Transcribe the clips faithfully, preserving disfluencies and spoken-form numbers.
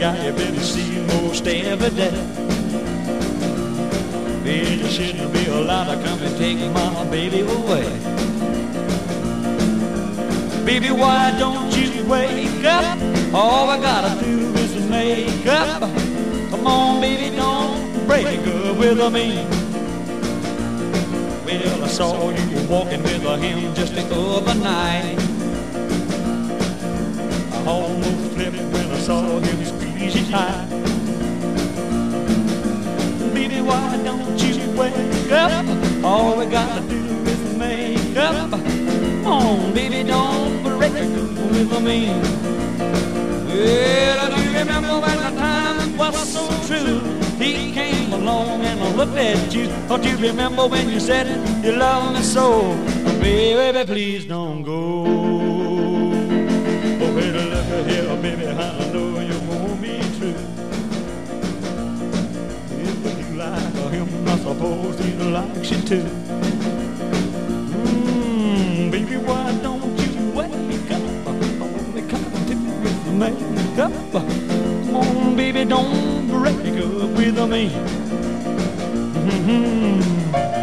got you, baby, see most every day. Baby, you shouldn't be allowed to come and take my baby away. Baby, why don't you wake up? All I gotta do is make up. Come on, baby, don't break up with me. Well, I saw you walking with him just the other night. I almost flipped when I saw him squeeze you tight. Baby, why don't you wake up? All we gotta do is make up. Come on, baby, don't break up with me. Well, do you remember when the time was so true? He came along and I looked at you. Don't you remember when you said you love me so? Baby, please don't go. Oh, baby, look here, baby, I know you won't be true. If you like him, I suppose he likes you too. Mmm, baby, why don't you wake up? Only come to make up. Come on, baby, don't break up with me. Mm-hmm.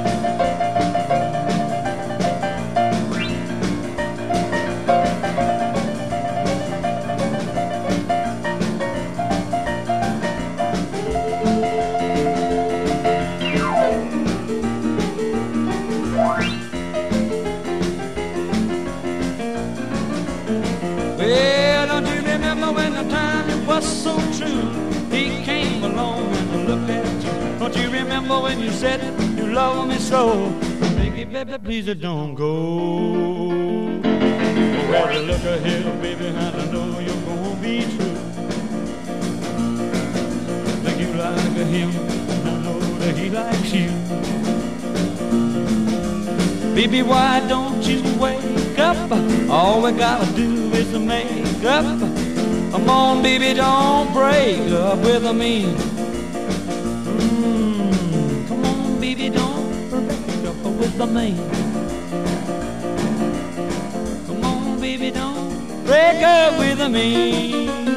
Well, don't you remember when the time it was so true? He came along and looked at you. Don't you remember when you said you love me so? Baby, baby, please don't go. Well, look here, baby, I know you're gonna be true. Think you like him, and I know that he likes you. Baby, why don't you wake up? All we gotta do is make up. Come on, baby, don't break up with me. Mm, come on, baby, don't break up with me. Come on, baby, don't break up with me.